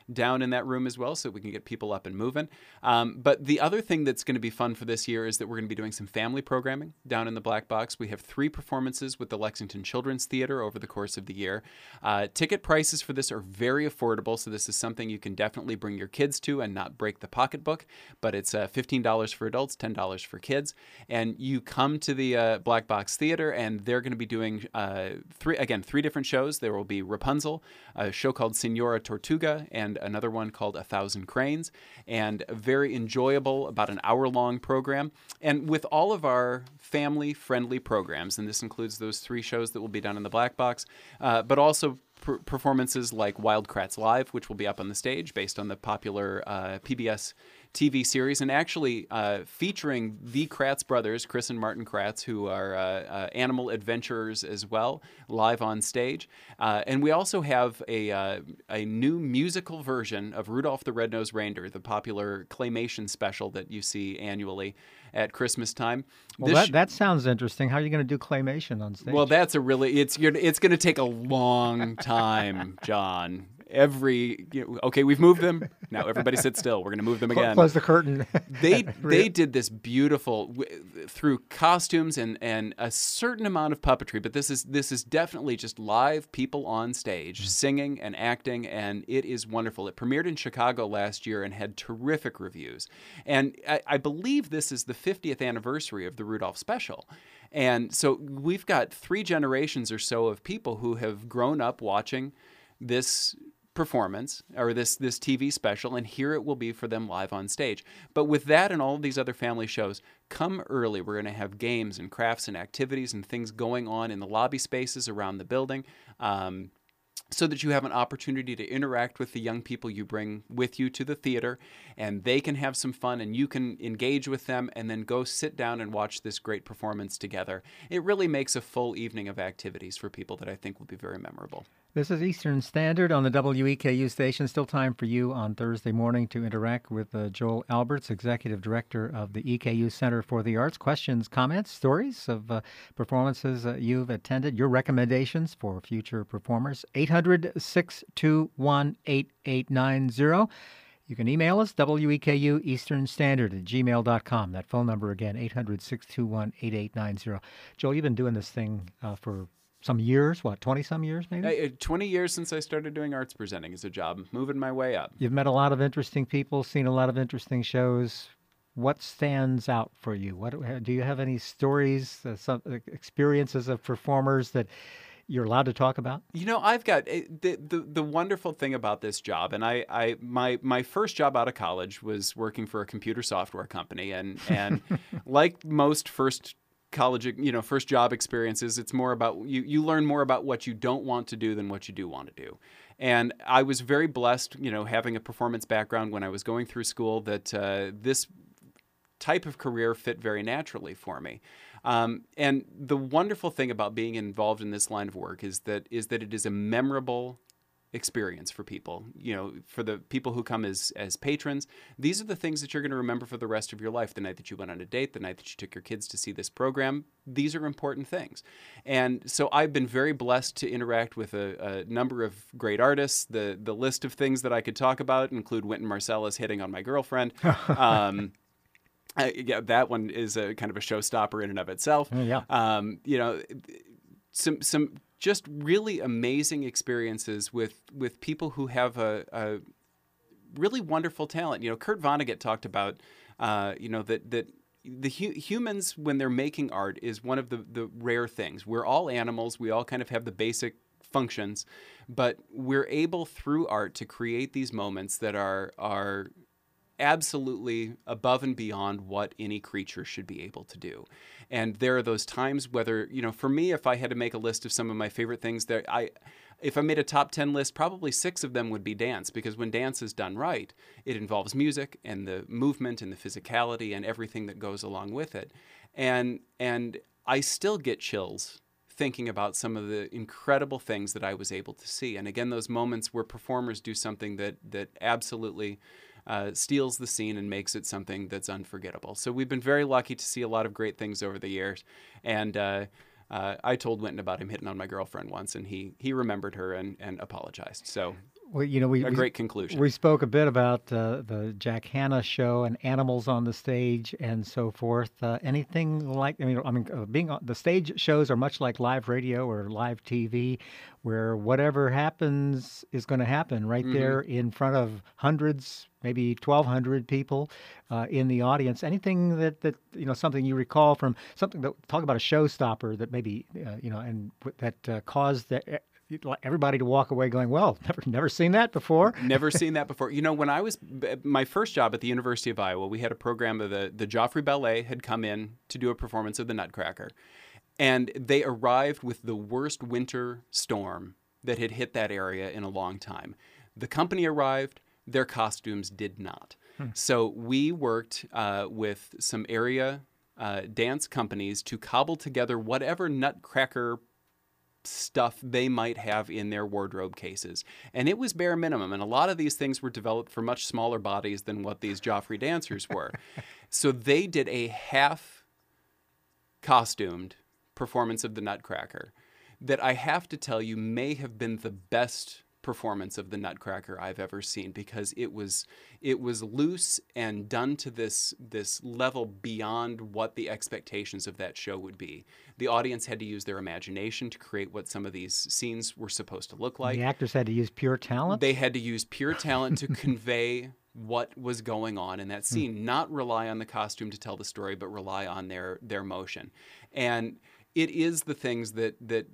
Speaker 2: down in that room as well, so we can get people up and moving. Um, but the other thing that's going to be fun for this year is that we're going to be doing some family programming down in the Black Box. We have three performances with the Lexington Children's Theater over the course of the year. Uh, ticket prices for this are very affordable, so this is something you can definitely bring your kids to and not break the pocketbook. But it's uh, fifteen dollars for adults, ten dollars for kids. And you come to the uh, Black Box Theater, and they're going to be doing, uh, three again, three different shows. There will be Rapunzel, a show called Senora Tortuga, and another one called A Thousand Cranes, and a very enjoyable, about an hour-long program. And with all of our family-friendly programs, and this includes those three shows that will be done in the Black Box, uh, but also per- performances like Wild Kratts Live, which will be up on the stage based on the popular uh, P B S T V series, and actually uh, featuring the Kratts brothers, Chris and Martin Kratts, who are uh, uh, animal adventurers as well, live on stage. Uh, and we also have a uh, a new musical version of Rudolph the Red-Nosed Reindeer, the popular claymation special that you see annually at Christmas time.
Speaker 1: Well,
Speaker 2: This
Speaker 1: that, that sounds interesting. How are you going to do claymation on stage?
Speaker 2: Well, that's a really it's you're, it's going to take a long time, John. Every you know, okay, we've moved them. Now everybody sit still. We're going to move them again.
Speaker 1: Close the curtain.
Speaker 2: They they did this beautiful w- through costumes and, and a certain amount of puppetry, but this is this is definitely just live people on stage singing and acting, and it is wonderful. It premiered in Chicago last year and had terrific reviews. And I, I believe this is the fiftieth anniversary of the Rudolph special. And so we've got three generations or so of people who have grown up watching this performance or this this T V special, and here it will be for them live on stage. But with that and all of these other family shows, come early. We're going to have games and crafts and activities and things going on in the lobby spaces around the building, um, so that you have an opportunity to interact with the young people you bring with you to the theater, and they can have some fun and you can engage with them and then go sit down and watch this great performance together. It really makes a full evening of activities for people that I think will be very memorable.
Speaker 1: This is Eastern Standard on the W E K U station. Still time for you on Thursday morning to interact with uh, Joel Alberts, Executive Director of the E K U Center for the Arts. Questions, comments, stories of uh, performances uh, you've attended, your recommendations for future performers. eight hundred, six two one, eight eight nine zero. You can email us, W E K U Eastern Standard at gmail dot com. That phone number again, eight hundred, six two one, eight eight nine zero. Joel, you've been doing this thing uh, for some years, what, twenty-some years maybe?
Speaker 2: Uh, twenty years since I started doing arts presenting as a job, moving my way up.
Speaker 1: You've met a lot of interesting people, seen a lot of interesting shows. What stands out for you? What do you have any stories, uh, some experiences of performers that you're allowed to talk about?
Speaker 2: You know, I've got the the, the wonderful thing about this job, and I, I my my first job out of college was working for a computer software company, and and like most first college, you know, first job experiences, it's more about you, you learn more about what you don't want to do than what you do want to do. And I was very blessed, you know, having a performance background when I was going through school, that uh, this type of career fit very naturally for me. Um, and the wonderful thing about being involved in this line of work is that is that it is a memorable experience for people. You know, for the people who come as as patrons, these are the things that you're going to remember for the rest of your life. The night that you went on a date, the night that you took your kids to see this program, these are important things. And so I've been very blessed to interact with a, a number of great artists. The the list of things that I could talk about include Wynton Marsalis hitting on my girlfriend. Um, I, yeah, that one is a kind of a showstopper in and of itself.
Speaker 1: Oh, yeah.
Speaker 2: Um, you know, some some just really amazing experiences with with people who have a, a really wonderful talent. You know, Kurt Vonnegut talked about, uh, you know, that that the hu- humans, when they're making art, is one of the the rare things. We're all animals. We all kind of have the basic functions, but we're able through art to create these moments that are are absolutely above and beyond what any creature should be able to do. And there are those times, whether, you know, for me, if I had to make a list of some of my favorite things, that I, if I made a top ten list, probably six of them would be dance, because when dance is done right, it involves music and the movement and the physicality and everything that goes along with it. And, and I still get chills thinking about some of the incredible things that I was able to see. And again, those moments where performers do something that, that absolutely Uh, steals the scene and makes it something that's unforgettable. So we've been very lucky to see a lot of great things over the years. And uh, uh, I told Wynton about him hitting on my girlfriend once, and he he remembered her and, and apologized. So
Speaker 1: Well, you know, we
Speaker 2: a
Speaker 1: we,
Speaker 2: great conclusion.
Speaker 1: we spoke a bit about uh, the Jack Hanna show and animals on the stage and so forth. Uh, anything like, I mean, I mean, uh, being on the stage shows are much like live radio or live T V, where whatever happens is going to happen right
Speaker 2: Mm-hmm.
Speaker 1: there in front of hundreds, maybe twelve hundred people uh, in the audience. Anything that, that, you know, something you recall from something that, talk about a showstopper that maybe, uh, you know, and w- that uh, caused the, you'd like everybody to walk away going, well, never never seen that before.
Speaker 2: Never seen that before. You know, when I was my first job at the University of Iowa, we had a program of the the Joffrey Ballet had come in to do a performance of the Nutcracker, and they arrived with the worst winter storm that had hit that area in a long time. The company arrived, their costumes did not. Hmm. So we worked uh, with some area uh, dance companies to cobble together whatever Nutcracker stuff they might have in their wardrobe cases. And it was bare minimum. And a lot of these things were developed for much smaller bodies than what these Joffrey dancers were. So they did a half costumed performance of the Nutcracker that I have to tell you may have been the best performance of the Nutcracker I've ever seen, because it was it was loose and done to this this level beyond what the expectations of that show would be. The audience had to use their imagination to create what some of these scenes were supposed to look like.
Speaker 1: The actors had to use pure talent.
Speaker 2: They had to use pure talent to convey what was going on in that scene, mm. not rely on the costume to tell the story, but rely on their their motion. And it is the things that that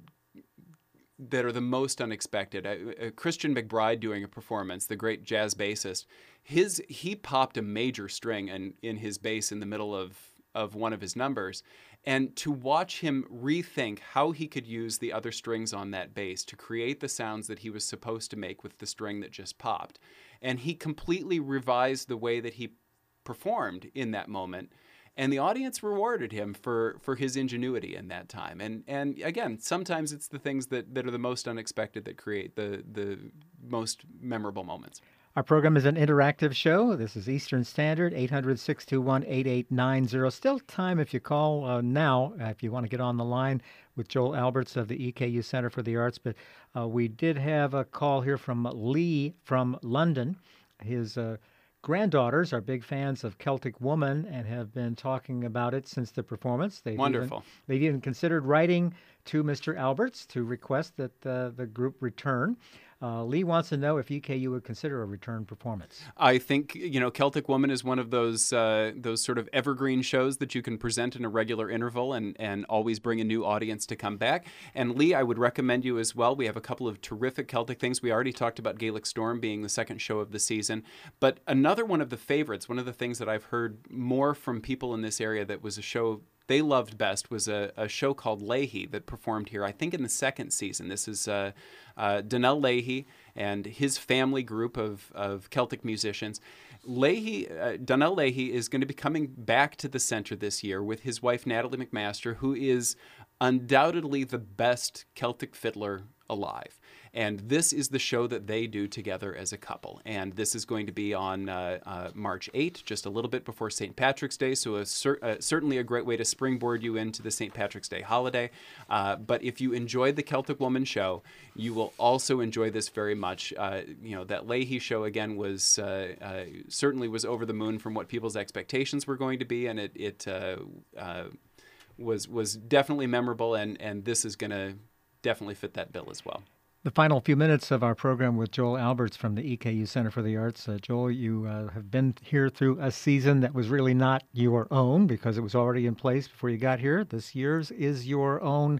Speaker 2: that are the most unexpected. Uh, uh, Christian McBride doing a performance, the great jazz bassist, his he popped a major string in, in his bass in the middle of, of one of his numbers. And to watch him rethink how he could use the other strings on that bass to create the sounds that he was supposed to make with the string that just popped. And he completely revised the way that he performed in that moment. And the audience rewarded him for, for his ingenuity in that time. And and again, sometimes it's the things that, that are the most unexpected that create the, the most memorable moments.
Speaker 1: Our program is an interactive show. This is Eastern Standard, eight hundred, six two one, eight eight nine zero. Still time if you call uh, now, uh, if you want to get on the line with Joel Alberts of the E K U Center for the Arts. But uh, we did have a call here from Lee from London. His uh, granddaughters are big fans of Celtic Woman and have been talking about it since the performance. They've
Speaker 2: Wonderful.
Speaker 1: Even, they've even considered writing to Mister Alberts to request that uh, the group return. Uh, Lee wants to know if E K U would consider a return performance.
Speaker 2: I think, you know, Celtic Woman is one of those uh, those sort of evergreen shows that you can present in a regular interval and, and always bring a new audience to come back. And Lee, I would recommend you as well. We have a couple of terrific Celtic things. We already talked about Gaelic Storm being the second show of the season. But another one of the favorites, one of the things that I've heard more from people in this area that was a show they loved best was a, a show called Leahy that performed here, I think, in the second season. This is uh, uh, Donnell Leahy and his family group of, of Celtic musicians. Leahy, uh, Donnell Leahy is going to be coming back to the center this year with his wife, Natalie McMaster, who is undoubtedly the best Celtic fiddler alive. And this is the show that they do together as a couple. And this is going to be on uh, uh, March eighth, just a little bit before Saint Patrick's Day. So a cer- uh, certainly a great way to springboard you into the Saint Patrick's Day holiday. Uh, but if you enjoyed the Celtic Woman show, you will also enjoy this very much. Uh, you know, that Leahy show, again, was uh, uh, certainly was over the moon from what people's expectations were going to be. And it, it uh, uh, was, was definitely memorable. And, and this is going to definitely fit that bill as well.
Speaker 1: The final few minutes of our program with Joel Alberts from the E K U Center for the Arts. Uh, Joel, you uh, have been here through a season that was really not your own because it was already in place before you got here. This year's is your own.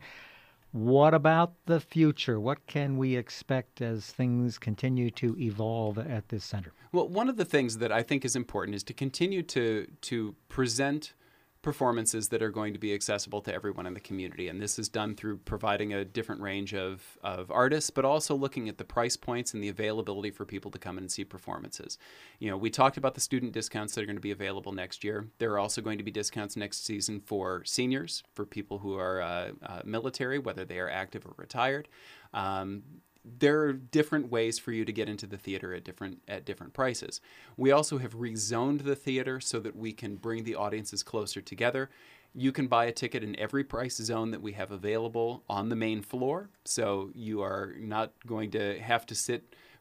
Speaker 1: What about the future? What can we expect as things continue to evolve at this center?
Speaker 2: Well, one of the things that I think is important is to continue to to present performances that are going to be accessible to everyone in the community. And this is done through providing a different range of, of artists, but also looking at the price points and the availability for people to come in and see performances. You know, we talked about the student discounts that are going to be available next year. There are also going to be discounts next season for seniors, for people who are uh, uh, military, whether they are active or retired. Um, There are different ways for you to get into the theater at different at different prices. We also have rezoned the theater so that we can bring the audiences closer together. You can buy a ticket in every price zone that we have available on the main floor, so you are not going to have to sit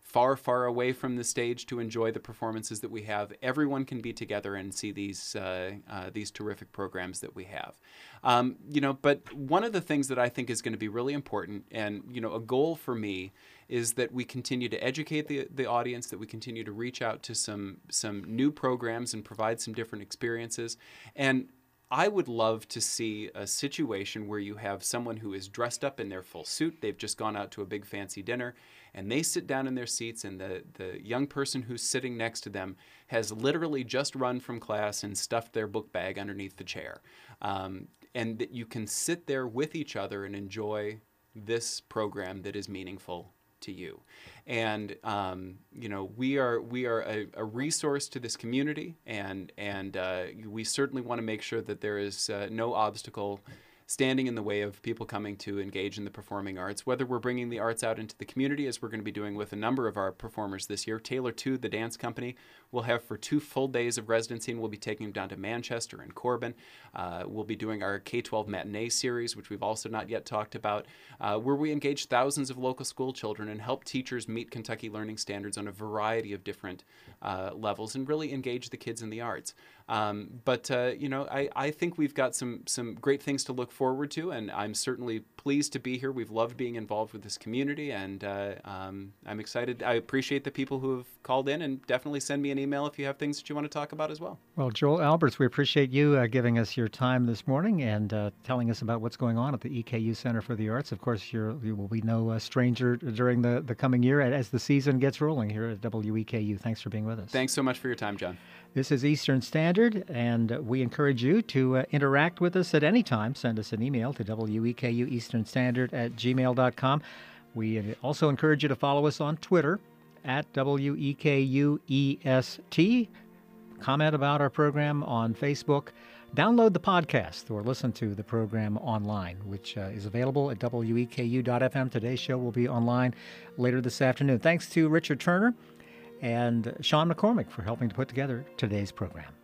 Speaker 2: far, far away from the stage to enjoy the performances that we have. Everyone can be together and see these uh, uh, these terrific programs that we have. Um, you know, but one of the things that I think is going to be really important, and you know, a goal for me, is that we continue to educate the the audience, that we continue to reach out to some some new programs and provide some different experiences. And I would love to see a situation where you have someone who is dressed up in their full suit. They've just gone out to a big fancy dinner, and they sit down in their seats, and the, the young person who's sitting next to them has literally just run from class and stuffed their book bag underneath the chair. Um, and that you can sit there with each other and enjoy this program that is meaningful to you. And um, you know, we are we are a, a resource to this community, and and uh, we certainly want to make sure that there is uh, no obstacle standing in the way of people coming to engage in the performing arts, whether we're bringing the arts out into the community, as we're going to be doing with a number of our performers this year. Taylor two, the dance company, will have for two full days of residency, and we'll be taking them down to Manchester and Corbin. Uh, we'll be doing our K twelve matinee series, which we've also not yet talked about, uh, where we engage thousands of local school children and help teachers meet Kentucky learning standards on a variety of different uh, levels and really engage the kids in the arts. Um, but, uh, you know, I, I think we've got some, some great things to look forward to, and I'm certainly pleased to be here. We've loved being involved with this community, and uh, um, I'm excited. I appreciate the people who have called in, and definitely send me an email if you have things that you want to talk about as well.
Speaker 1: Well, Joel Alberts, we appreciate you uh, giving us your time this morning and uh, telling us about what's going on at the E K U Center for the Arts. Of course, you're, you will be no uh, stranger during the, the coming year as the season gets rolling here at W E K U. Thanks for being with us.
Speaker 2: Thanks so much for your time, John.
Speaker 1: This is Eastern Standard, and we encourage you to uh, interact with us at any time. Send us an email to W E K U Eastern Standard at gmail dot com. We also encourage you to follow us on Twitter at W E K U E S T. Comment about our program on Facebook. Download the podcast or listen to the program online, which uh, is available at W E K U dot F M. Today's show will be online later this afternoon. Thanks to Richard Turner and Sean McCormick for helping to put together today's program.